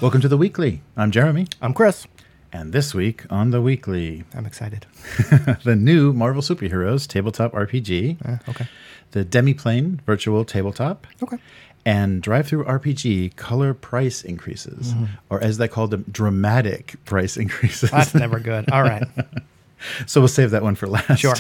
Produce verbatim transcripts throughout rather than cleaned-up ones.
Welcome to The Weekly. I'm Jeremy. I'm Chris. And this week on The Weekly, I'm excited. the new Marvel Superheroes tabletop R P G. Uh, okay. The Demiplane virtual tabletop. Okay. And Drive-Thru R P G color price increases. Mm-hmm. Or as they call them, dramatic price increases. That's never good. All right. So we'll save that one for last. Sure.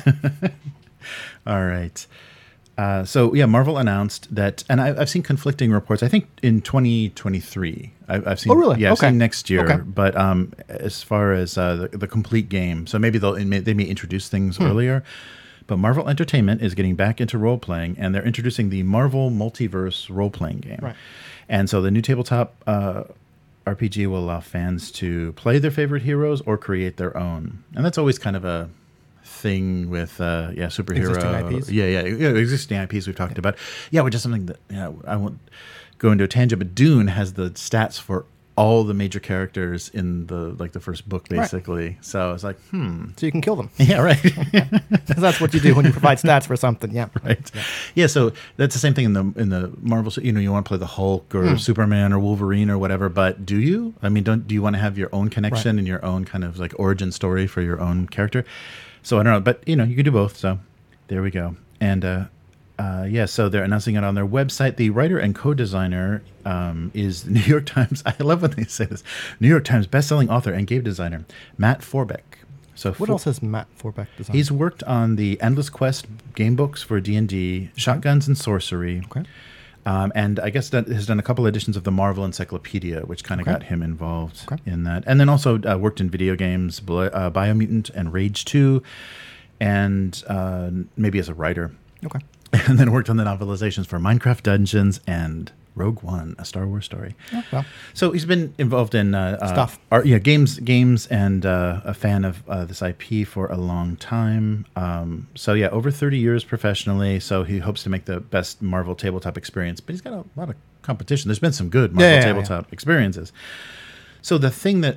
All right. Uh, so, yeah, Marvel announced that, and I, I've seen conflicting reports. I think in twenty twenty-three, I've, I've seen. Oh, really? Yeah, I've okay. seen next year. Okay. But um, as far as uh, the, the complete game, so maybe they'll may, they may introduce things hmm. earlier. But Marvel Entertainment is getting back into role playing, and they're introducing the Marvel Multiverse role playing game. Right. And so the new tabletop uh, R P G will allow fans to play their favorite heroes or create their own, and that's always kind of a thing with uh yeah superhero existing I Ps. Yeah, yeah yeah existing I Ps we've talked yeah. about. Yeah, which is something that yeah I won't go into a tangent, but Dune has the stats for all the major characters in the like the first book basically. Right. So it's like hmm so you can kill them. Yeah, right. That's what you do when you provide stats for something. Yeah, right. Yeah. yeah, so that's the same thing in the in the Marvel. You know, you want to play the Hulk or mm. Superman or Wolverine or whatever, but do you? I mean, don't do you want to have your own connection right. and your own kind of like origin story for your own character? So I don't know, but you know, you can do both. So there we go. And uh, uh, yeah, so they're announcing it on their website. The writer and co-designer um, is New York Times. I love when they say this. New York Times best-selling author and game designer Matt Forbeck. So what for, else has Matt Forbeck designed? He's worked on the Endless Quest game books for D and D, Shotguns and Sorcery. Okay. Um, and I guess that has done a couple editions of the Marvel Encyclopedia, which kind of okay. got him involved okay. in that. And then also uh, worked in video games, uh, Biomutant and Rage two, and uh, maybe as a writer. Okay. And then worked on the novelizations for Minecraft Dungeons and Rogue One, a Star Wars story. Oh, well. So he's been involved in uh, stuff, uh, art, yeah, games, games, and uh, a fan of uh, this I P for a long time. Um, so yeah, over thirty years professionally. So he hopes to make the best Marvel tabletop experience. But he's got a lot of competition. There's been some good Marvel yeah, yeah, tabletop yeah. experiences. So the thing that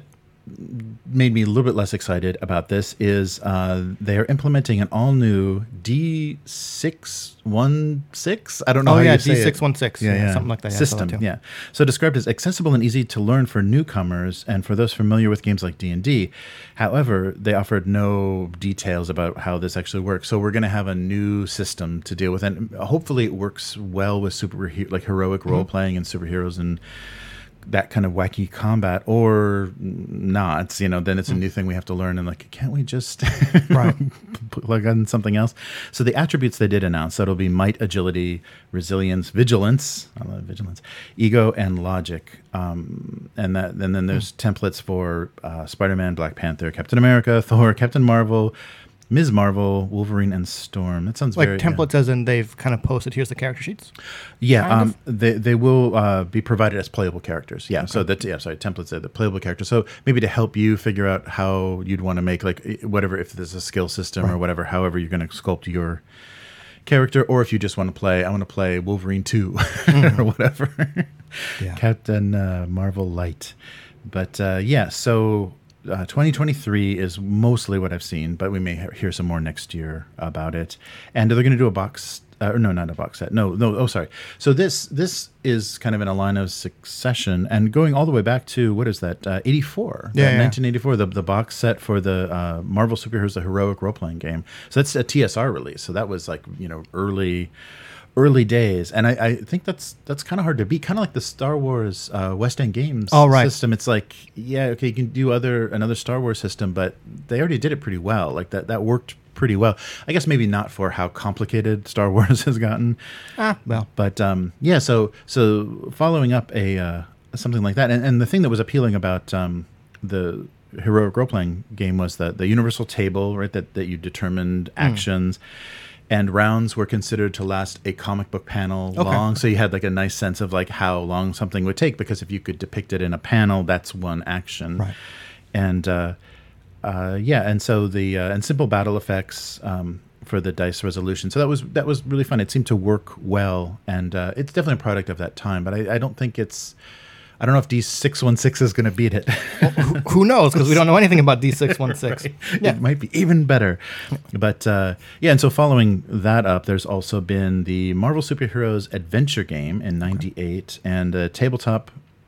made me a little bit less excited about this is uh, they are implementing an all-new D six one six. I don't know oh, how yeah, you say D six one six. it. Yeah, yeah, something like that. Yeah, system, that yeah. So described as accessible and easy to learn for newcomers and for those familiar with games like D and D. However, they offered no details about how this actually works. So we're going to have a new system to deal with, and hopefully it works well with super like heroic mm-hmm. role-playing and superheroes and that kind of wacky combat, or not, you know, then it's a new thing we have to learn. And like, can't we just right. plug in something else? So the attributes they did announce, that'll be might, agility, resilience, vigilance, I love vigilance, ego, and logic. Um, and that, and then there's mm. templates for uh, Spider-Man, Black Panther, Captain America, Thor, Captain Marvel, Miz Marvel, Wolverine, and Storm. That sounds like very... templates yeah. as in they've kind of posted, here's the character sheets? Yeah, um, they they will uh, be provided as playable characters. Yeah, okay. so that, yeah, sorry, templates are the playable characters. So maybe to help you figure out how you'd want to make, like, whatever, if there's a skill system right. or whatever, however you're going to sculpt your character, or if you just want to play, I want to play Wolverine two mm. or whatever. Yeah. Captain uh, Marvel Light. But uh, yeah, so... Uh, twenty twenty-three is mostly what I've seen, but we may ha- hear some more next year about it. And they're going to do a box, uh, or no, not a box set. No, no. Oh, sorry. So this this is kind of in a line of succession, and going all the way back to what is that? Uh, eighty-four. Yeah, yeah. nineteen eighty-four. The the box set for the uh, Marvel Superheroes, the heroic role playing game. So that's a T S R release. So that was like you know early. Early days, and I, I think that's that's kind of hard to beat. Kind of like the Star Wars uh, West End Games oh, right. system. It's like, yeah, okay, you can do other another Star Wars system, but they already did it pretty well. Like that that worked pretty well. I guess maybe not for how complicated Star Wars has gotten. Ah, well, but um, yeah. So so following up a uh, something like that, and, and the thing that was appealing about um, the heroic role playing game was that the universal table, right? That that you determined actions. Mm. And rounds were considered to last a comic book panel okay. long. So you had like a nice sense of like how long something would take, because if you could depict it in a panel, that's one action. Right. And uh, uh, yeah, and so the uh, and simple battle effects um, for the dice resolution. So that was that was really fun. It seemed to work well, and uh, it's definitely a product of that time. But I, I don't think it's. I don't know if D six one six is going to beat it. Well, who, who knows? Because we don't know anything about D six one six. Right. Yeah. It might be even better. But uh, yeah, and so following that up, there's also been the Marvel Superheroes Adventure game in ninety-eight, okay. and a tabletop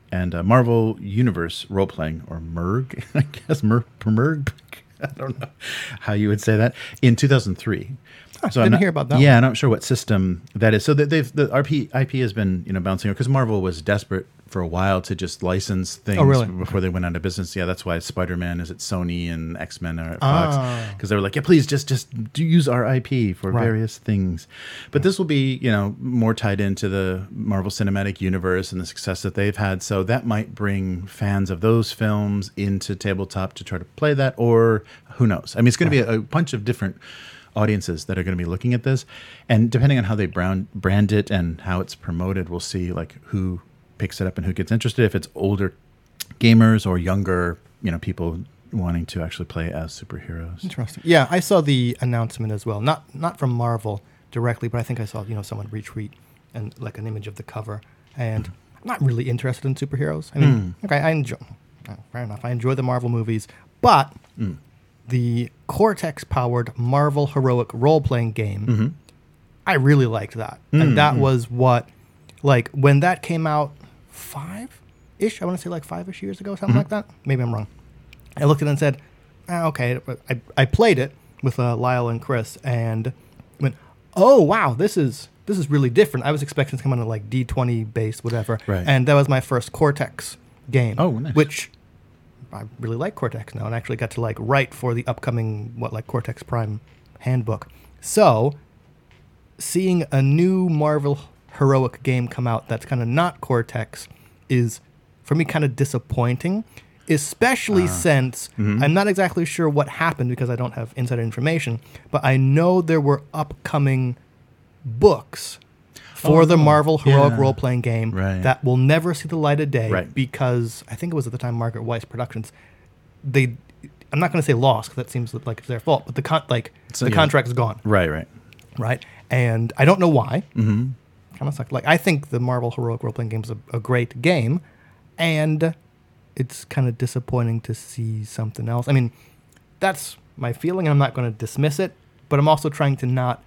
and uh, Marvel Universe role playing, or MERG, I guess MERG, MERG. I don't know how you would say that, in two thousand three. Huh, So didn't I'm not, hear about that Yeah, one. I'm not sure what system that is. So that they've the R P I P has been you know bouncing because Marvel was desperate for a while to just license things Oh, really? before they went out of business. Yeah, that's why Spider-Man is at Sony and X-Men are at Fox, Ah. because they were like, yeah, please just just do use our I P for Right. various things. But this will be you know more tied into the Marvel Cinematic Universe and the success that they've had. So that might bring fans of those films into tabletop to try to play that, or who knows? I mean, it's going to be a, a bunch of different audiences that are going to be looking at this, and depending on how they brown, brand it and how it's promoted, we'll see like who picks it up and who gets interested. If it's older gamers or younger, you know, people wanting to actually play as superheroes. Interesting. Yeah, I saw the announcement as well. Not not from Marvel directly, but I think I saw you know someone retweet and like an image of the cover. And I'm not really interested in superheroes. I mean, Mm. okay, I enjoy. oh, fair enough. I enjoy the Marvel movies, but Mm. the Cortex-powered Marvel heroic role-playing game, Mm-hmm. I really liked that, Mm, and that mm. was what, like when that came out, five-ish. I want to say like five-ish years ago, something Mhm. like that. Maybe I'm wrong. I looked at it and said, ah, okay. But I, I played it with uh, Lyle and Chris and went, oh, wow, this is this is really different. I was expecting to come on a like D twenty based, whatever. Right. And that was my first Cortex game. Oh, nice. Which I really like Cortex now and actually got to like write for the upcoming, what, like Cortex Prime handbook. So seeing a new Marvel heroic game come out that's kind of not Cortex is, for me, kind of disappointing, especially Ah. since Mhm. I'm not exactly sure what happened because I don't have insider information, but I know there were upcoming books for Oh, the Marvel heroic yeah. role-playing game Right. that will never see the light of day Right. because I think it was at the time Margaret Weiss Productions. They, I'm not going to say lost because that seems like it's their fault, but the con- like So, the yeah. contract is gone, Right, right. right? And I don't know why. Mm-hmm. Kind of sucked. Like I think the Marvel heroic role-playing game is a, a great game, and it's kind of disappointing to see something else. I mean, that's my feeling. I'm not going to dismiss it, but I'm also trying to not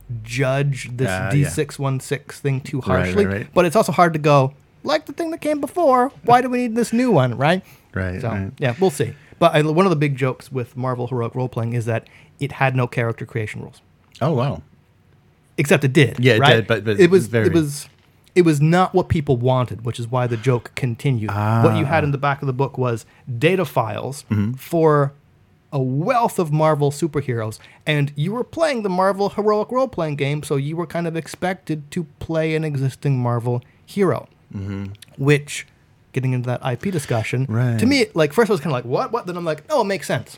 judge this Ah, D yeah. six one six thing too Right, right, harshly. right. But it's also hard to go, like the thing that came before, why do we need this new one, right? Right, So, right. yeah, we'll see. But I, one of the big jokes with Marvel heroic role-playing is that it had no character creation rules. Oh, wow. Except it did. Yeah, it right? did, but- but it was very- it was it was not what people wanted, which is why the joke continued. What you had in the back of the book was data files Mm-hmm. for a wealth of Marvel superheroes, and you were playing the Marvel heroic role-playing game, so you were kind of expected to play an existing Marvel hero, Mm-hmm. which, getting into that I P discussion, Right. to me, like first I was kind of like, what, what? Then I'm like, oh, it makes sense.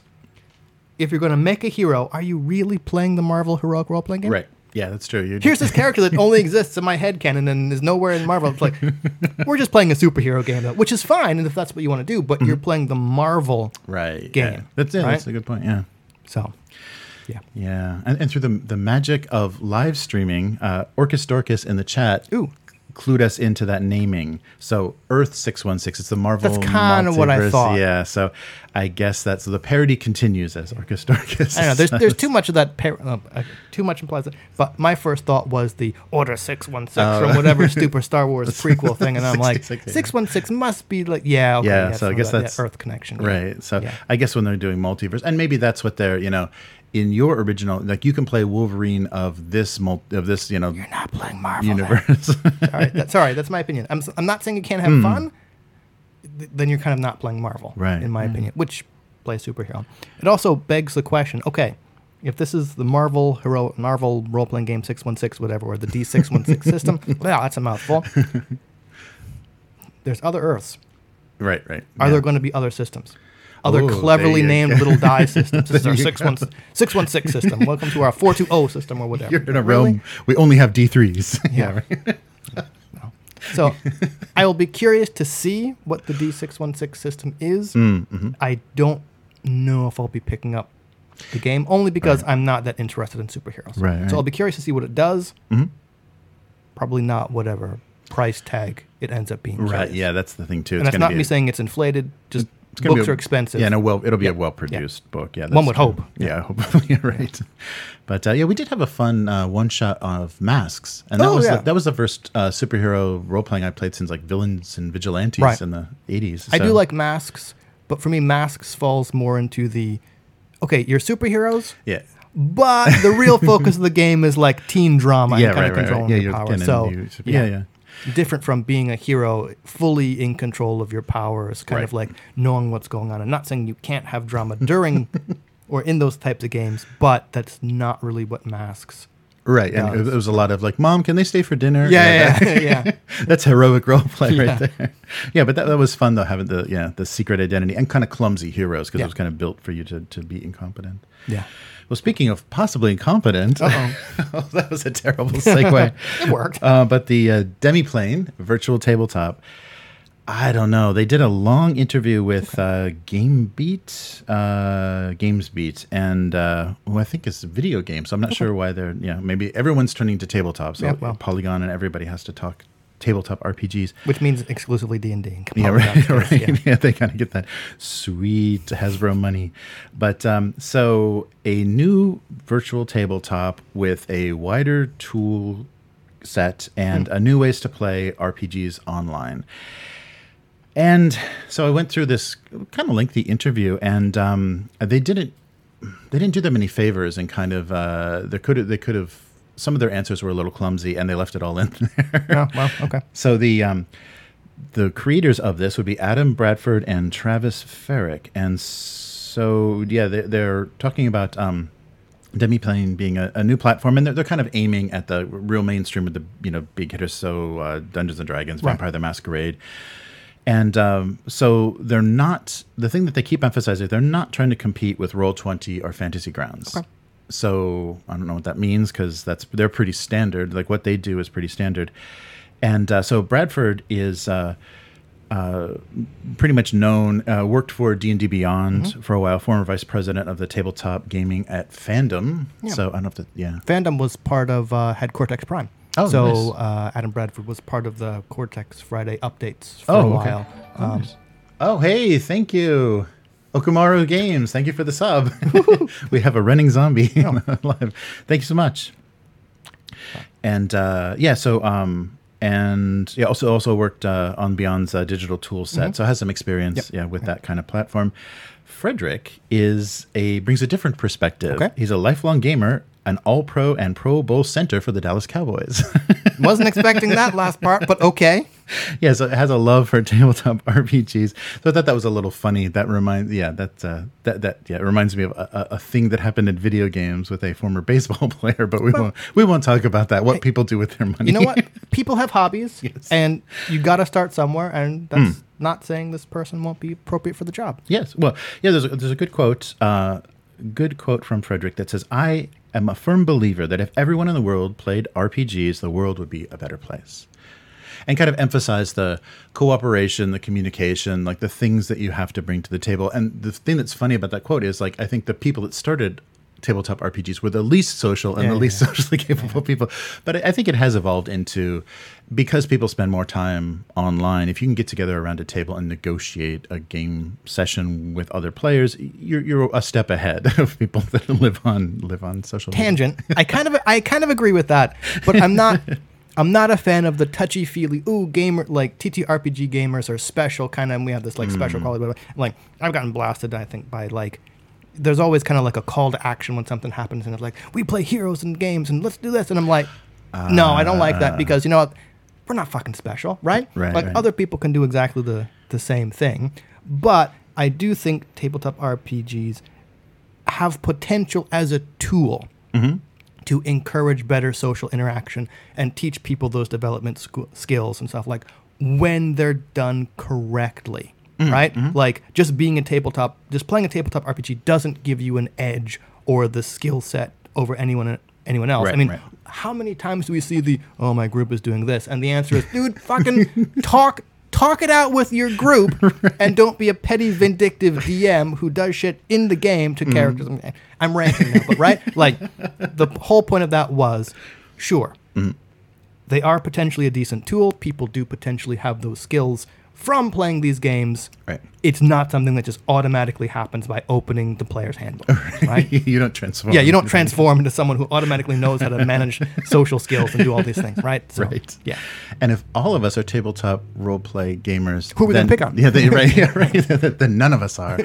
If you're going to make a hero, are you really playing the Marvel heroic role-playing game? Right. Yeah, that's true. You're Here's this character that only exists in my headcanon and is nowhere in Marvel. It's like, we're just playing a superhero game, though, which is fine if that's what you want to do, but you're playing the Marvel. right. game, Yeah. That's it. right? That's a good point. Yeah. So, yeah. Yeah, and, and through the the magic of live streaming, uh, Orcus Dorcas in the chat Ooh. clued us into that naming. So Earth six one six, it's the Marvel That's kinda what I multiverse. thought. Yeah, so I guess that's so the parody continues as Orcus Dorcas. I don't know. There's there's too much of that. Par- uh, uh, too much implies that. But my first thought was the Order six one six Oh. from whatever stupid Star Wars prequel thing, and I'm like, sixty-six, yeah. six one six must be like, yeah, okay, Yeah, yeah, so I some guess of that, that's- yeah, Earth connection, yeah. Right. So Yeah. I guess when they're doing multiverse, and maybe that's what they're, you know, in your original, like you can play Wolverine of this mul- of this, you know, You're not playing Marvel. then. universe. All right, that's all right. That's my opinion. I'm s- I'm not saying you can't have fun. Th- Then you're kind of not playing Marvel, Hmm. Right, in my right. opinion. Which play superhero. It also begs the question: okay, if this is the Marvel hero, Marvel role playing game six one six, whatever, or the D six one six system, well, that's a mouthful. There's other Earths. right. Right. Are yeah. there going to be other systems? Other Oh, cleverly there you named go. little die systems. This is There our you six one six one six system. Welcome to our four two zero system or whatever. You're in a Really? realm. We only have D threes. Yeah. right. So I will be curious to see what the D six one six system is. Mm, mhm. I don't know if I'll be picking up the game, only because Right. I'm not that interested in superheroes. Right, right. So I'll be curious to see what it does. Mhm. Probably not whatever price tag it ends up being. Right. for. Yeah, that's the thing too. And It's that's gonna not be me a- saying it's inflated. Just It's gonna Books be a, are expensive. Yeah, no, well, it'll be Yeah. a well-produced book. Yeah, One would true. hope. Yeah, hopefully, you're right. But uh, yeah, we did have a fun uh, one-shot of Masks, and that Oh, was yeah. the, that was the first uh, superhero role-playing I played since like Villains and Vigilantes Right. in the eighties. I so- do like Masks, but for me, Masks falls more into the okay, you're superheroes, Yeah. but the real focus of the game is like teen drama Yeah, and kind right, of right, right. controlling Yeah, your you're power. getting So new- yeah, yeah. different from being a hero fully in control of your powers, kind Right. of like knowing what's going on. I'm not saying you can't have drama during or in those types of games, but that's not really what Masks. Right, and it, does. it was a lot of like, "Mom, can they stay for dinner?" Yeah, that- yeah, yeah. yeah. That's heroic role play Yeah. right there. Yeah, but that, that was fun though, having the yeah the secret identity and kind of clumsy heroes because Yeah. it was kind of built for you to, to be incompetent. Yeah. Well, speaking of possibly incompetent, Uh-oh. that was a terrible segue. It worked. Uh, but the uh, Demiplane virtual tabletop, I don't know. They did a long interview with uh, GameBeat, uh, GamesBeat, and uh, who I think is video games. So I'm not sure why they're yeah. Maybe everyone's turning to tabletop. So Yeah, well. Polygon and everybody has to talk tabletop R P Gs. Which means exclusively D and D. Yeah, right, right. Yeah. yeah, they kind of get that sweet Hasbro money. But um, so a new virtual tabletop with a wider tool set and Hmm. a new ways to play R P Gs online. And so I went through this kind of lengthy interview, and um, they didn't they didn't do them any favors, and kind of uh, they could they could have some of their answers were a little clumsy, and they left it all in there. Oh, well, okay. So the um, the creators of this would be Adam Bradford and Travis Ferrick, and so yeah, they're, they're talking about um, Demiplane being a, a new platform, and they're, they're kind of aiming at the real mainstream of the you know big hitters, so uh, Dungeons and Dragons, Right. Vampire the Masquerade. And um, so they're not, the thing that they keep emphasizing, they're not trying to compete with Roll twenty or Fantasy Grounds. Okay. So I don't know what that means because that's they're pretty standard. Like what they do is pretty standard. And uh, so Bradford is uh, uh, pretty much known, uh, worked for D and D Beyond Mm-hmm. for a while, former vice president of the tabletop gaming at Fandom. Yeah. So I don't know if that, yeah. Fandom was part of uh, had Cortex Prime. Oh, so nice. uh, Adam Bradford was part of the Cortex Friday updates for Oh, a okay. while. Um, Oh, hey, thank you. Okumaru Games, thank you for the sub. We have a running zombie live. Thank you so much. And uh, yeah, so um, and yeah, also also worked uh, on Beyond's uh, digital tool set, so has some experience, Yep. yeah, with that kind of platform. Frederick is a brings a different perspective. Okay. He's a lifelong gamer, an All-Pro and Pro Bowl center for the Dallas Cowboys. wasn't expecting that last part, but okay. Yeah, so it has a love for tabletop R P Gs. So I thought that was a little funny. That reminds, yeah, that uh, that that yeah, it reminds me of a, a, a thing that happened in video games with a former baseball player. But we won't we won't talk about that. What people do with their money. You know what? People have hobbies, Yes. and you got to start somewhere. And that's not saying this person won't be appropriate for the job. Yes. Well, yeah. There's a, there's a good quote. Uh, good quote from Frederick that says, "I am a firm believer that if everyone in the world played R P Gs, the world would be a better place." And kind of emphasize the cooperation, the communication, like the things that you have to bring to the table. And the thing that's funny about that quote is, like, I think the people that started tabletop R P Gs were the least social and Yeah, the yeah, least yeah. socially capable people. But I I think it has evolved into, because people spend more time online, if you can get together around a table and negotiate a game session with other players, you're you're a step ahead of people that live on live on social media. Tangent. I kind of I kind of agree with that, but I'm not. I'm not a fan of the touchy feely. Ooh, gamer like T T R P G gamers are special kind of. And we have this like special quality. Blah, blah, blah. Like I've gotten blasted, I think, by like. There's always kind of like a call to action when something happens, and it's like we play heroes in games, and let's do this. And I'm like, no, I don't like that because you know what? We're not fucking special, right? Right, Like right. other people can do exactly the the same thing, but I do think tabletop R P Gs have potential as a tool to encourage better social interaction and teach people those development sc- skills and stuff like when they're done correctly, right? Like just being a tabletop, just playing a tabletop R P G doesn't give you an edge or the skill set over anyone anyone else. Right, I mean, right. how many times do we see the, oh, my group is doing this? And the answer is, dude, fucking talk talk it out with your group and don't be a petty vindictive D M who does shit in the game to characters. I'm, I'm ranting now, but right? Like the whole point of that was, sure, they are potentially a decent tool. People do potentially have those skills from playing these games. Right. It's not something that just automatically happens by opening the player's handbook, right? You don't transform. Yeah, you don't transform into someone who automatically knows how to manage social skills and do all these things, right? So, right. Yeah. And if all of us are tabletop role play gamers, who are we then, going to pick on? Yeah, they, right, yeah, right. Then none of us are.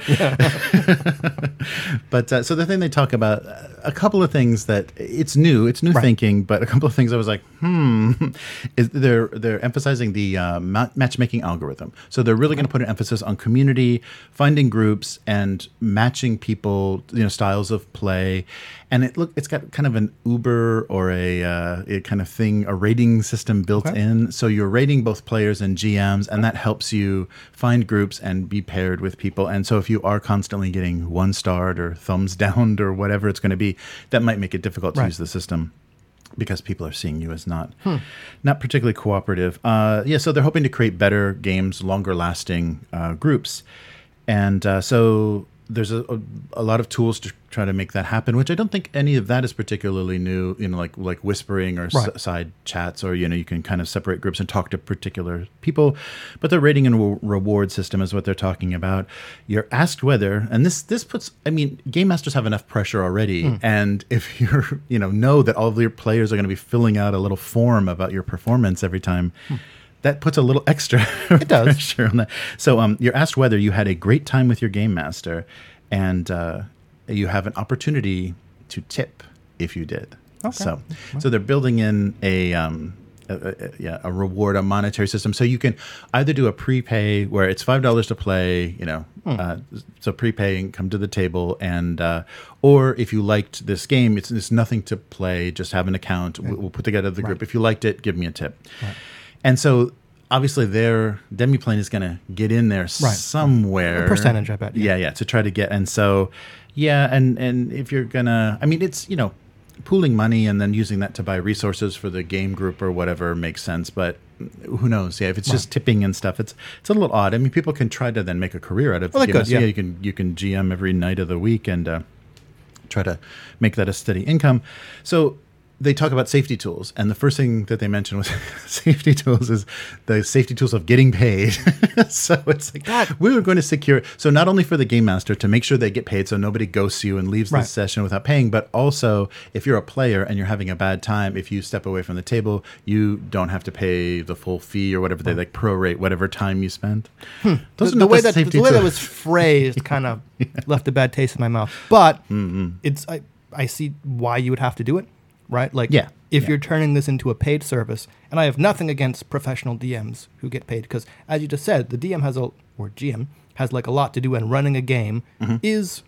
But uh, so the thing they talk about, uh, a couple of things that it's new, it's new Right. thinking, but a couple of things I was like, hmm, is they're they're emphasizing the uh, ma- matchmaking algorithm. So they're really going to put an emphasis on community, finding groups, and matching people, you know, styles of play. And it look, it's got kind of an Uber or a, uh, a kind of thing, a rating system built Okay. in. So you're rating both players and G Ms, and that helps you find groups and be paired with people. And so if you are constantly getting one starred or thumbs down or whatever it's going to be, that might make it difficult to Right. use the system, because people are seeing you as not hmm. not particularly cooperative. Uh, yeah, so they're hoping to create better games, longer lasting uh, groups. And uh, so there's a, a, a lot of tools to try to make that happen, which I don't think any of that is particularly new, you know, like like whispering or Right. s- side chats, or, you know, you can kind of separate groups and talk to particular people. But the rating and re- reward system is what they're talking about. You're asked whether, and this this puts, I mean, game masters have enough pressure already. Mm. And if you're, you know, know that all of your players are going to be filling out a little form about your performance every time, mm. that puts a little extra It does. pressure on that. So um, you're asked whether you had a great time with your game master, and uh, you have an opportunity to tip if you did. Okay. So, so they're building in a, um, a, a, yeah, a reward, a monetary system. So you can either do a prepay where it's five dollars to play, you know, Hmm. uh, so prepay and come to the table, and uh, or if you liked this game, it's, it's nothing to play, just have an account. We'll, we'll put together the group. Right. If you liked it, give me a tip. Right. And so obviously their Demiplane is going to get in there Right. somewhere. A percentage, I bet. Yeah, yeah, to try to get. And so, yeah, and, and if you're going to, I mean, it's, you know, pooling money and then using that to buy resources for the game group or whatever makes sense. But who knows? Yeah, if it's Right. just tipping and stuff, it's it's a little odd. I mean, people can try to then make a career out of Well, it. they You know, could, so, yeah. you can you can G M every night of the week and uh, try to make that a steady income. So they talk about safety tools, and the first thing that they mentioned was safety tools is the safety tools of getting paid. So it's like, God. we were going to secure, so not only for the game master to make sure they get paid so nobody ghosts you and leaves Right. the session without paying, but also if you're a player and you're having a bad time, if you step away from the table, you don't have to pay the full fee or whatever. They like prorate whatever time you spent. The, Those are the not way the that safety the way that tools. was phrased kind of left a bad taste in my mouth. But it's I, I see why you would have to do it, right? Like Yeah, if yeah. you're turning this into a paid service, and I have nothing against professional D Ms who get paid, because as you just said, the D M has a or G M has like a lot to do, and running a game Mm-hmm. is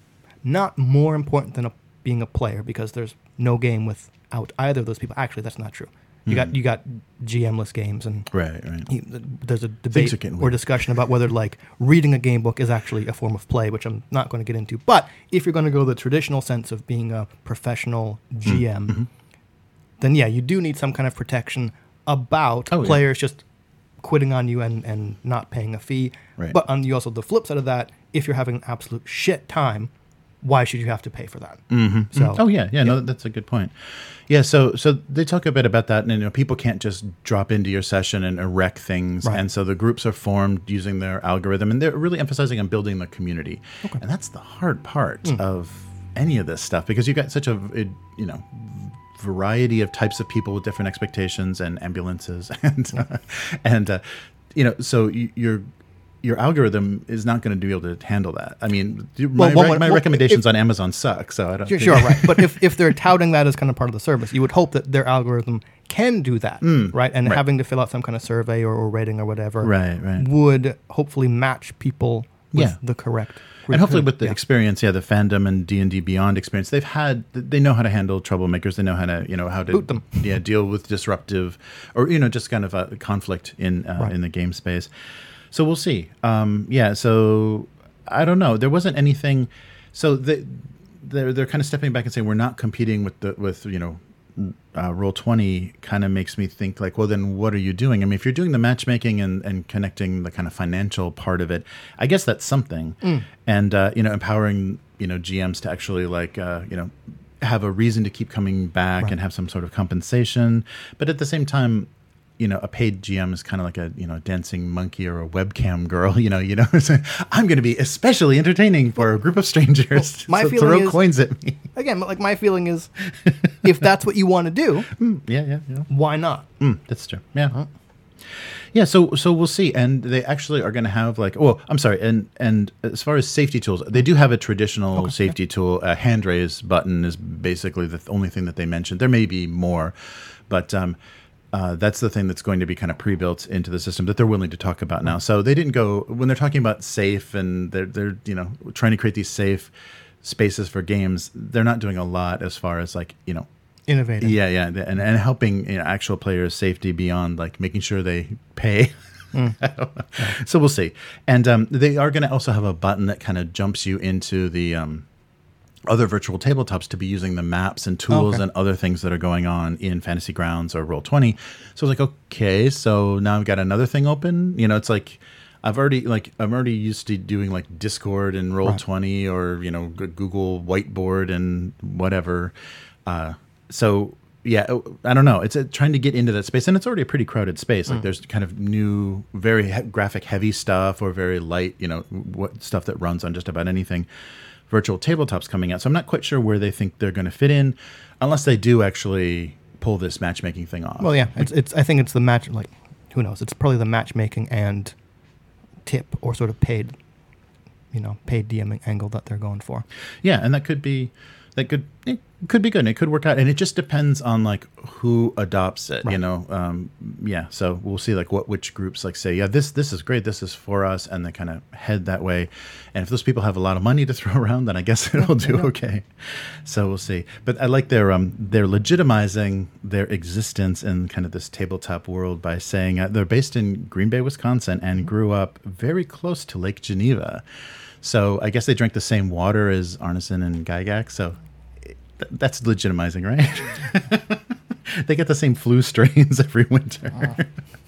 not more important than a, being a player, because there's no game without either of those people. Actually, that's not true. You got you got G M-less games, and Right, right. he, there's a Things debate are getting or weird. discussion about whether like reading a game book is actually a form of play, which I'm not going to get into. But if you're going to go the traditional sense of being a professional G M, Mm-hmm. then yeah, you do need some kind of protection about Oh, yeah. players just quitting on you and, and not paying a fee. Right. But on the also the flip side of that, if you're having an absolute shit time, why should you have to pay for that? Mm-hmm. So oh yeah, yeah, no, that's a good point. Yeah, so so they talk a bit about that, and you know, people can't just drop into your session and wreck things, Right. and so the groups are formed using their algorithm, and they're really emphasizing on building the community, and that's the hard part Mm. of any of this stuff, because you got such a, a you know variety of types of people with different expectations and ambulances, and uh, and uh, you know, so you, you're. Your algorithm is not going to be able to handle that. I mean, my, one re- would- my well, recommendations if- on Amazon suck, so I don't. Sure, think- sure, right. But if, if they're touting that as kind of part of the service, you would hope that their algorithm can do that, right? And right. having to fill out some kind of survey or, or rating or whatever Right, right. would hopefully match people with Yeah. the correct. And hopefully with the yeah. experience, yeah, the fandom and D and D Beyond experience, they've had, they know how to handle troublemakers. They know how to, you know, how to Boot them. yeah, deal with disruptive or, you know, just kind of a conflict in uh, Right. in the game space. So we'll see. Um, yeah, so I don't know. There wasn't anything. So they, they're they're kind of stepping back and saying we're not competing with the with you know. Uh, Roll twenty kind of makes me think like, well, then what are you doing? I mean, if you're doing the matchmaking and, and connecting the kind of financial part of it, I guess that's something. Mm. And, uh, you know, empowering, you know, G Ms to actually like, uh, you know, have a reason to keep coming back Right. and have some sort of compensation. But at the same time, you know, a paid G M is kind of like a, you know, dancing monkey or a webcam girl, you know, you know, I'm going to be especially entertaining for a group of strangers. Well, my to feeling throw is, coins at me. Again, like my feeling is, if that's what you want to do, Mm, yeah, yeah, yeah. why not? Mm, that's true. Yeah. Yeah, so so we'll see, and they actually are going to have like, well, I'm sorry, and and as far as safety tools, they do have a traditional Okay. safety tool. A hand raise button is basically the th- only thing that they mentioned. There may be more, but um, uh, that's the thing that's going to be kind of pre-built into the system that they're willing to talk about now. So they didn't go when they're talking about safe, and they're they're you know trying to create these safe spaces for games. They're not doing a lot as far as like you know. Innovative. Yeah, yeah, and and helping you know, actual players' safety beyond like making sure they pay. Mm. So we'll see, and um, they are going to also have a button that kind of jumps you into the um, other virtual tabletops to be using the maps and tools Okay. and other things that are going on in Fantasy Grounds or Roll twenty. So I was like, okay, so now I've got another thing open. You know, it's like. I've already like I'm already used to doing like Discord and Roll twenty or you know G- Google Whiteboard and whatever. Uh, so yeah, I don't know. It's uh trying to get into that space, and it's already a pretty crowded space. Like there's kind of new, very he- graphic heavy stuff or very light, you know, what stuff that runs on just about anything. Virtual tabletops coming out, so I'm not quite sure where they think they're going to fit in, unless they do actually pull this matchmaking thing off. Well, yeah, it's it's. I think it's the match. Like, who knows? It's probably the matchmaking and tip or sort of paid, you know, paid DMing angle that they're going for. Yeah, and that could be that could it could be good. And it could work out, and it just depends on like who adopts it. Right. You know, um, yeah. So we'll see like what which groups like say, yeah, this this is great, this is for us, and they kind of head that way. And if those people have a lot of money to throw around, then I guess it'll do okay. So we'll see. But I like their um they're legitimizing their existence in kind of this tabletop world by saying uh, they're based in Green Bay, Wisconsin, and grew up very close to Lake Geneva. So I guess they drank the same water as Arneson and Gygax. So th- that's legitimizing, right? They get the same flu strains every winter. Oh.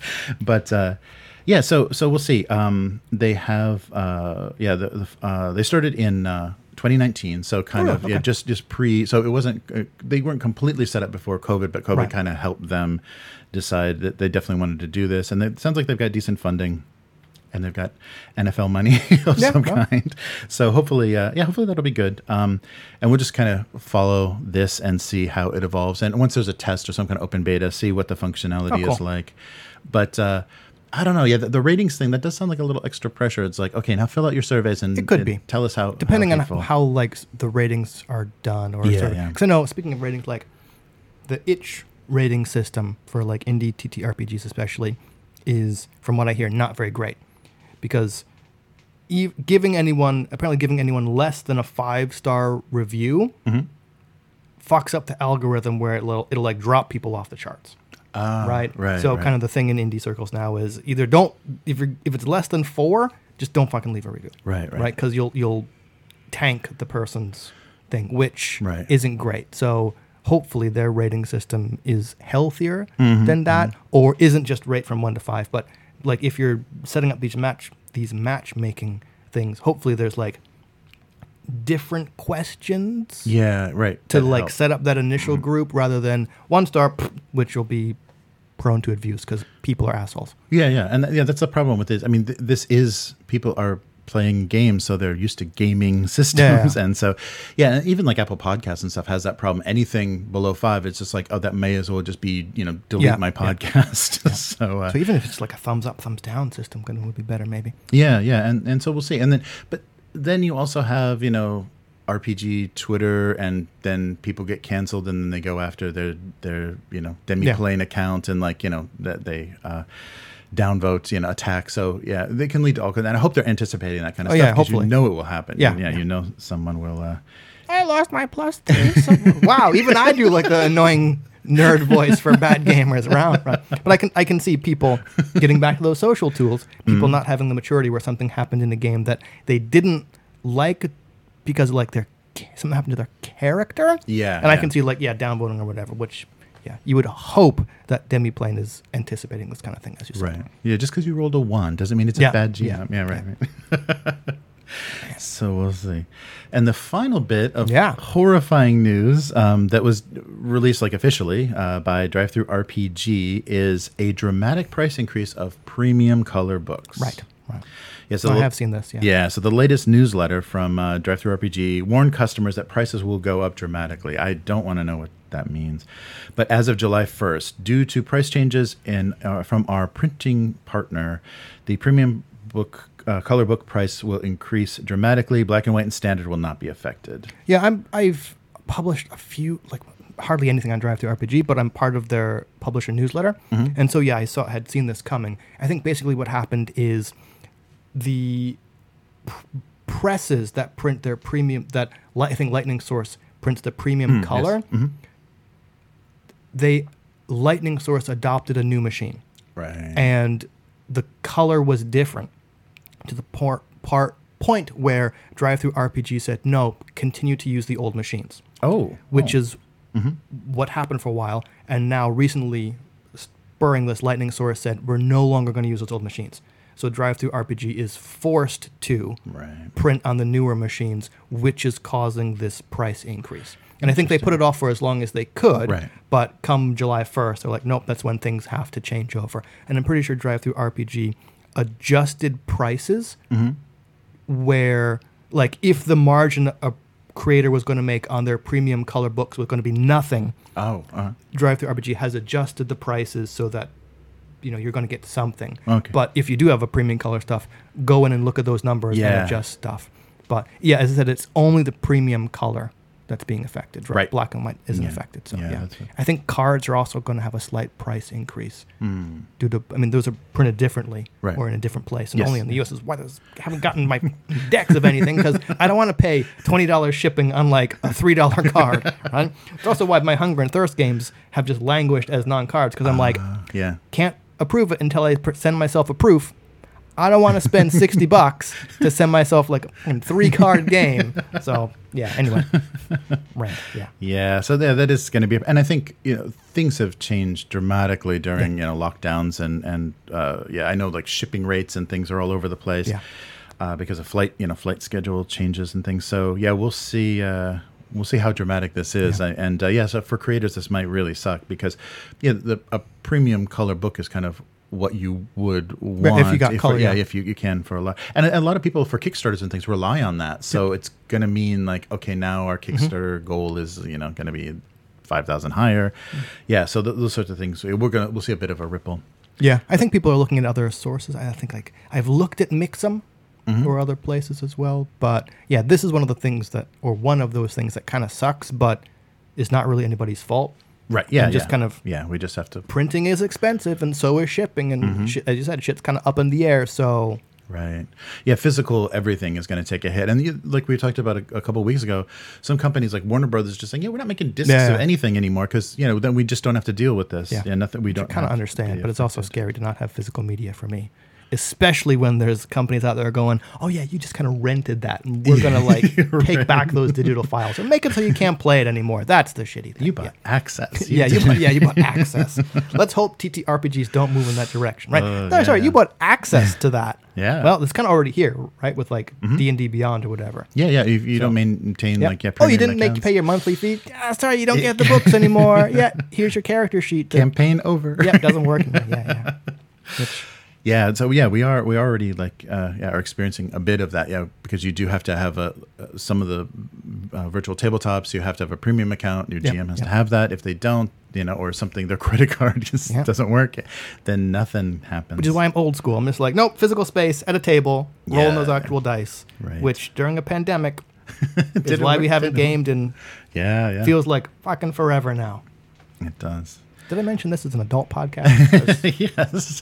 But uh, yeah, so so we'll see. Um, they have uh, yeah, the, the, uh, they started in uh, twenty nineteen. So kind Oh, of okay. yeah, just just pre. So it wasn't uh, they weren't completely set up before COVID, but COVID Right. kind of helped them decide that they definitely wanted to do this, and it sounds like they've got decent funding. And they've got N F L money of Yeah, some yeah. kind. So hopefully, uh, yeah, hopefully that'll be good. Um, and we'll just kind of follow this and see how it evolves. And once there's a test or some kind of open beta, see what the functionality Oh, is cool. like. But uh, I don't know. Yeah, the, the ratings thing, that does sound like a little extra pressure. It's like, okay, now fill out your surveys and, It could and be. tell us how. Depending how on faithful. how like s- the ratings are done, or Yeah, sort of, yeah. because I know, speaking of ratings, like the itch rating system for like indie T T R P Gs especially is, from what I hear, not very great, because ev- giving anyone apparently giving anyone less than a five star review Mhm. fucks up the algorithm where it'll it'll like drop people off the charts. Ah, right? Right. So right. kind of the thing in indie circles now is either don't if you're, if it's less than four, just don't fucking leave a review. Right, right. Right? Because you'll you'll tank the person's thing, which Right. isn't great. So hopefully their rating system is healthier Mhm, than that, or isn't just rate from one to five. But like if you're setting up these match these matchmaking things, hopefully there's like different questions Yeah, right. to That like helps. set up that initial group rather than one star, which will be prone to abuse because people are assholes. Yeah, yeah, and th- yeah, that's the problem with this. I mean, th- this is people are playing games, so they're used to gaming systems, Yeah. and so yeah, and even like Apple Podcasts and stuff has that problem. Anything below five, it's just like, oh, that may as well just be you know delete Yeah, my yeah. podcast. so uh, So even if it's like a thumbs up, thumbs down system, kind of would be better maybe. yeah, yeah, and and so we'll see. And then, but then you also have you know R P G Twitter, and then people get canceled, and then they go after their their you know Demiplane account, and like you know that they uh, downvote, you know, attack. So yeah, they can lead to all kinds. And I hope they're anticipating that kind of Oh, stuff yeah, because you hopefully. know it will happen. Yeah, yeah, yeah. you know someone will. Uh, I lost my plus three. So- wow, even I do like the annoying nerd voice for bad gamers around. Right? But I can I can see people getting back to those social tools, people not having the maturity where something happened in the game that they didn't like because like their something happened to their character. Yeah, and I yeah. can see like yeah downvoting or whatever, which yeah you would hope that Demiplane is anticipating this kind of thing as you said. right. Yeah, just because you rolled a one doesn't mean it's Yeah, a bad G yeah, M. Yeah, right. right. So we'll see. And the final bit of Yeah. horrifying news um, that was released like officially uh, by Drive-Thru R P G is a dramatic price increase of premium color books. Right. Right. Yeah, so So I the- have seen this. Yeah. Yeah, so the latest newsletter from uh, Drive-Thru R P G warned customers that prices will go up dramatically. I don't want to know what that means. But as of July first, due to price changes in uh, from our printing partner, the premium book uh, color book price will increase dramatically. Black and white and standard will not be affected. Yeah, I'm. I've published a few, like hardly anything on Drive-Thru R P G, but I'm part of their publisher newsletter, Mm-hmm. and so yeah, I saw had seen this coming. I think basically what happened is the p- presses that print their premium, that li- I think Lightning Source prints the premium Mm, color. yes. Mhm. They Lightning Source adopted a new machine, Right. and the color was different to the part part point where Drive-Thru R P G said no, continue to use the old machines, oh. which oh. is what happened for a while, and now recently spurring this Lightning Source said we're no longer going to use those old machines. So Drive-Thru R P G is forced to Right. print on the newer machines, which is causing this price increase. And I think they put it off for as long as they could, Right. but come July first, they're like, nope, that's when things have to change over. And I'm pretty sure Drive-Thru R P G adjusted prices where, like, if the margin a creator was going to make on their premium color books was going to be nothing, Oh. Uh, Drive-Thru R P G has adjusted the prices so that, you know, you're going to get something. Okay. But if you do have a premium color stuff, go in and look at those numbers Yeah. and adjust stuff. But yeah, as I said, it's only the premium color that's being affected. Right. Right. Black and white isn't Yeah. affected. So Yeah, yeah, that's what- I think cards are also going to have a slight price increase hmm. due to. I mean, those are printed differently Right. or in a different place, and Yes. only in the U S is why there's, I haven't gotten my decks of anything because I don't want to pay twenty dollars shipping on like a three dollar card. Right? It's also why my Hunger and Thirst games have just languished as non-cards because I'm like, Uh, yeah. can't approve it until I pr- send myself a proof. I don't want to spend sixty bucks to send myself like a three card game. So yeah, anyway, rant. Yeah. Yeah, so yeah, that is going to be, and I think you know things have changed dramatically during you know lockdowns and and uh, yeah, I know like shipping rates and things are all over the place Yeah. uh, because of flight you know flight schedule changes and things. So yeah, we'll see. Uh, we'll see how dramatic this is, Yeah. I, and uh, yeah, so for creators this might really suck because yeah, the a premium color book is kind of what you would want if you got color, yeah, yeah. if you, you can for a lot, and a, a lot of people for Kickstarters and things rely on that. So it's going to mean like, okay, now our Kickstarter goal is you know going to be five thousand higher. Yeah, so th- those sorts of things. We're gonna we'll see a bit of a ripple. Yeah, I think people are looking at other sources. I think like I've looked at Mixum or other places as well. But yeah, this is one of the things that, or one of those things that kind of sucks, but is not really anybody's fault. Right. Yeah. And just yeah. kind of- yeah. We just have to. Printing is expensive, and so is shipping, and shi- as you said, shit's kind of up in the air. So Right. Yeah. Physical everything is going to take a hit, and you, like we talked about a, a couple of weeks ago, some companies like Warner Brothers just saying, yeah, we're not making discs Yeah. of anything anymore because you know then we just don't have to deal with this. Yeah. Yeah. Nothing. We don't kind of have to understand, be but it's also affected. scary to not have physical media for me. Especially when there's companies out there going, oh yeah, you just kind of rented that, and we're gonna like take Right. back those digital files or make it so you can't play it anymore. That's the shitty thing. You bought yeah. access. Yeah, you did- bought, yeah, you bought access. Let's hope T T R P Gs don't move in that direction, right? Uh, no, sorry, yeah. you bought access to that. Yeah. Well, it's kind of already here, right? With like D and D Beyond or whatever. Yeah. Yeah. If you So- don't maintain Yep. like yeah. oh, you premium didn't make accounts. pay your monthly fee. Ah, sorry, you don't get the books anymore. Yeah, here's your character sheet. to- campaign over. yeah, it doesn't work. anymore. Yeah, yeah. Which, Yeah, so yeah, we are we already like uh, yeah are experiencing a bit of that, yeah, because you do have to have a uh, some of the uh, virtual tabletops. You have to have a premium account. Your Yep, G M has yep. to have that. If they don't, you know, or something, their credit card just Yep. doesn't work, then nothing happens. which is why I'm old school. I'm just like, nope, physical space at a table, rolling Yeah. those actual dice. Right. Which during a pandemic is Didn't why work, we haven't didn't work. gamed in Yeah, yeah, feels like fucking forever now. it does. Did I mention this is an adult podcast? Yes,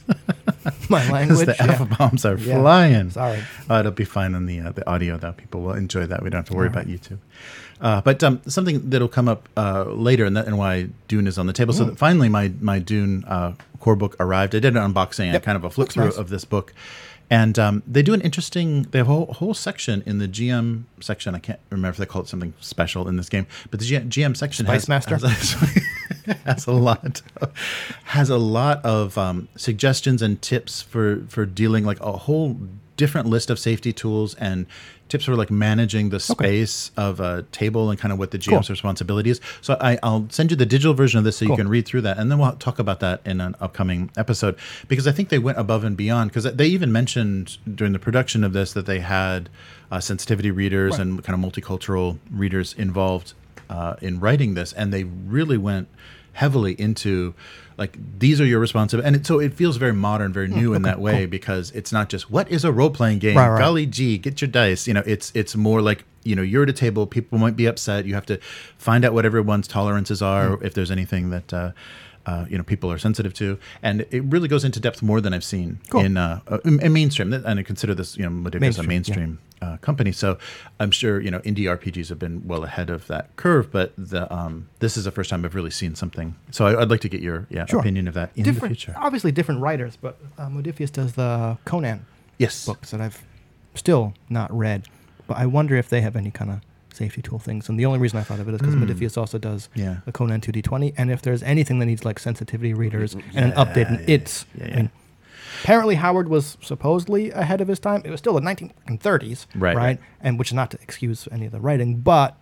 My language. the yeah. F bombs are Yeah. flying. Sorry. Uh, it'll be fine on the uh, the audio though. People will enjoy that. We don't have to worry All right. about YouTube. Uh, but um, something that'll come up uh, later, and that and why Dune is on the table. So that finally, my my Dune uh, core book arrived. I did an unboxing and Yep. kind of a flip Looks through nice. of this book, and um, they do an interesting. They have a whole, whole section in the G M section. I can't remember if they call it something special in this game, but the G- GM section Spice has, Master? has, has a lot of, has a lot of um, suggestions and tips for for dealing like a whole different list of safety tools and tips for like managing the space okay. of a table and kind of what the G M's cool. responsibility is. So I, I'll send you the digital version of this so cool. you can read through that, and then we'll talk about that in an upcoming episode, because I think they went above and beyond, because they even mentioned during the production of this that they had uh, sensitivity readers right. and kind of multicultural readers involved uh, in writing this, and they really went heavily into like, these are your responsibilities. And it, so it feels very modern, very new mm, in okay, that way, cool. because it's not just, what is a role-playing game? Right, right. Golly gee, get your dice. You know, it's it's more like, you know, you're at a table, people might be upset. You have to find out what everyone's tolerances are, mm. if there's anything that, uh, uh, you know, people are sensitive to. And it really goes into depth more than I've seen cool. in, uh, in, in mainstream. And I consider this, you know, Modiphius is a mainstream yeah. uh, company. So I'm sure, you know, indie R P Gs have been well ahead of that curve, but the um, this is the first time I've really seen something. So I, I'd like to get your yeah, sure. opinion of that in different, the future. Obviously different writers, but uh, Modiphius does the Conan yes. books that I've still not read. But I wonder if they have any kind of safety tool things. And the only reason I thought of it is because mm. Modiphius also does yeah. the Conan two D twenty. And if there's anything that needs like sensitivity readers yeah, and an update in yeah, its... Yeah, yeah. I mean, apparently Howard was supposedly ahead of his time. It was still the nineteen thirties, right, right? right? And which is not to excuse any of the writing, but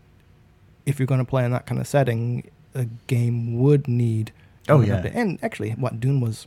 if you're going to play in that kind of setting, a game would need... Oh, yeah. Update. And actually, what, Dune was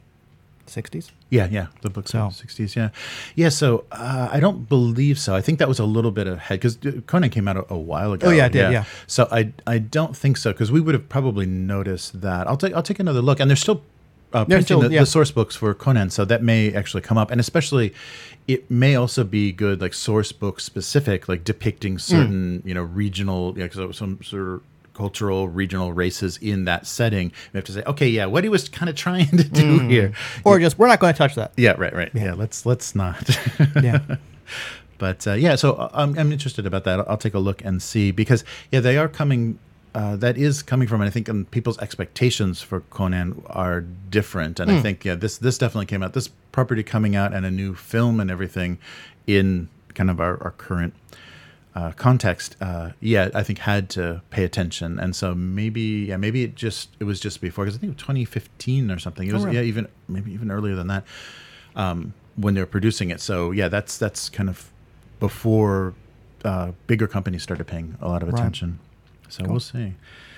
sixties? Yeah, yeah. The books so. are sixties, yeah. Yeah, so uh, I don't believe so. I think that was a little bit ahead, because Conan came out a, a while ago. Oh, yeah, it did, yeah. yeah. So I I don't think so, because we would have probably noticed that. I'll take I'll take another look. And there's still uh, printing still, the, yeah. the source books for Conan, so that may actually come up. And especially, it may also be good, like source book specific, like depicting certain, mm. you know, regional, you know, so some sort of cultural, regional races in that setting. We have to say, okay, yeah, what he was kind of trying to do mm. here, or yeah. just we're not going to touch that. Yeah, right, right. Yeah, yeah let's let's not. yeah, but uh, yeah, so I'm I'm interested about that. I'll, I'll take a look and see, because yeah, they are coming. Uh, that is coming from, and I think um, people's expectations for Conan are different. And mm. I think yeah, this this definitely came out. This property coming out and a new film and everything in kind of our, our current. Uh, context, uh, yeah, I think had to pay attention, and so maybe, yeah, maybe it just it was just before, because I think it was twenty fifteen or something. It was, oh, really? yeah, even maybe even earlier than that, um, when they were producing it. So yeah, that's that's kind of before uh, bigger companies started paying a lot of attention. Right. So cool. We'll see.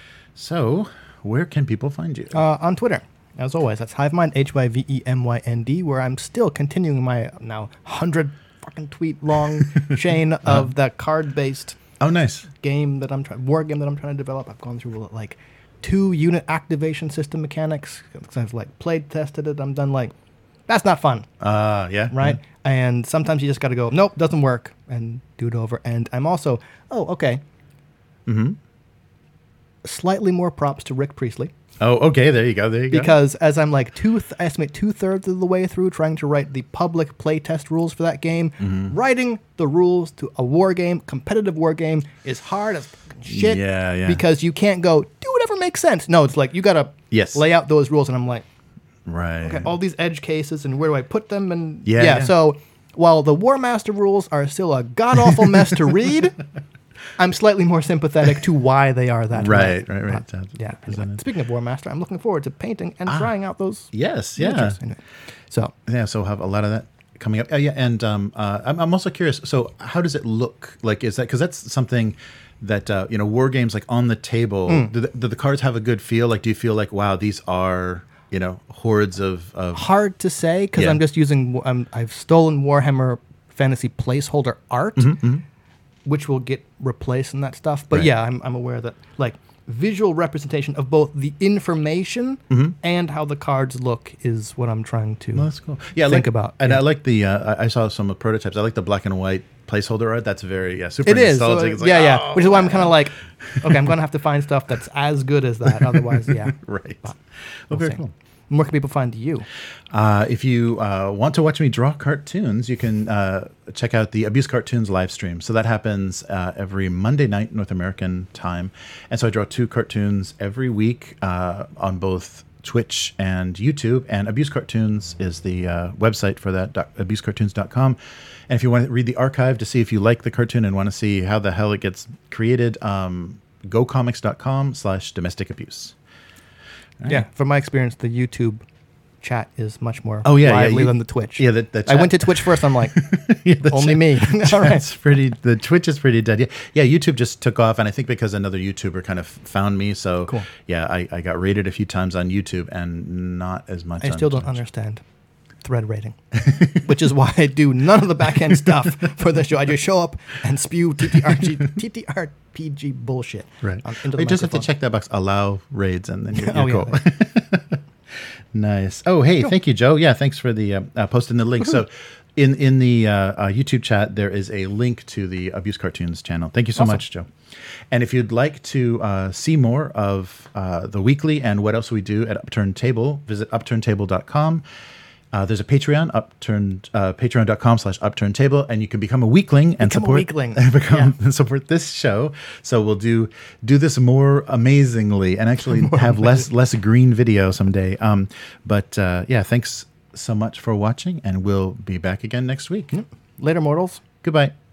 So where can people find you? Uh, on Twitter, as always. That's Hivemind, H Y V E M Y N D, where I'm still continuing my now hundred. Fucking tweet long chain of uh, the card based oh nice game that I'm trying war game that I'm trying to develop. I've gone through like two unit activation system mechanics because I've like played tested it. I'm done like that's not fun. Uh yeah. Right. Yeah. And sometimes you just got to go nope doesn't work and do it over. And I'm also oh okay. Mm-hmm. Slightly more props to Rick Priestley. Oh, okay. There you go. There you because go. Because as I'm like two, th- I estimate two thirds of the way through trying to write the public playtest rules for that game, mm-hmm. writing the rules to a war game, competitive war game, is hard as shit. Yeah, yeah. Because you can't go do whatever makes sense. No, it's like you gotta yes. lay out those rules, and I'm like, right. Okay, all these edge cases, and where do I put them? And yeah, yeah. yeah. So while the War Master rules are still a god awful mess to read. I'm slightly more sympathetic to why they are that right, way. right, right, right. Yeah. Anyway, speaking of War Master, I'm looking forward to painting and ah, trying out those. Yes, yeah. Anyway, so yeah, so we'll have a lot of that coming up. Oh, yeah, and um, uh, I'm, I'm also curious. So, how does it look? Like, is that because that's something that uh, you know, war games like on the table? Mm. Do, the, do the cards have a good feel? Like, do you feel like, wow, these are you know hordes of, of... hard to say because yeah. I'm just using. Um, I've stolen Warhammer Fantasy placeholder art. Mm-hmm, mm-hmm. Which will get replaced and that stuff. But right. yeah, I'm, I'm aware that like visual representation of both the information mm-hmm. and how the cards look is what I'm trying to well, that's cool. yeah, think like, about. And yeah. I like the, uh, I saw some prototypes. I like the black and white placeholder art. That's very, yeah, super it is. nostalgic. So, it's like, yeah, oh, yeah. Which is why I'm kind of like, okay, I'm going to have to find stuff that's as good as that. Otherwise, yeah. right. But well, we'll very see. cool. Where can people find you? Uh, if you uh, want to watch me draw cartoons, you can uh, check out the Abuse Cartoons live stream. So that happens uh, every Monday night North American time. And so I draw two cartoons every week uh, on both Twitch and YouTube. And Abuse Cartoons is the uh, website for that, abuse cartoons dot com. And if you want to read the archive to see if you like the cartoon and want to see how the hell it gets created, um, go comics dot com slash domestic abuse. Right. Yeah, from my experience, the YouTube chat is much more Oh, yeah, yeah, lively you- than the Twitch. Yeah, the, the I chat- went to Twitch first. I'm like, yeah, the only chat- me. All right. Chat's pretty. The Twitch is pretty dead. Yeah, yeah. YouTube just took off, and I think because another YouTuber kind of found me. So Cool. yeah, I, I got rated a few times on YouTube, and not as much. I on still don't Twitch. understand thread rating, which is why I do none of the back end stuff for the show. I just show up and spew T T R G, T T R P G bullshit. Right. on- into the You just have to microphone. check that box, allow raids, and then you're, Oh, you're yeah. cool. Nice. Oh, hey, thank you, Joe. Yeah, thanks for the uh, uh, posting the link. So, in in the uh, uh, YouTube chat, there is a link to the Abuse Cartoons channel. Thank you so Awesome. much, Joe. And if you'd like to uh, see more of uh, the weekly and what else we do at Upturned Table, visit upturned table dot com. Uh, there's a Patreon, upturned uh, patreon.com slash upturned table, and you can become a weekling and Become a support weekling. become and support this show. So we'll do do this more amazingly and actually have less less green video someday. Um, but uh, yeah, thanks so much for watching, and we'll be back again next week. Later, mortals. Goodbye.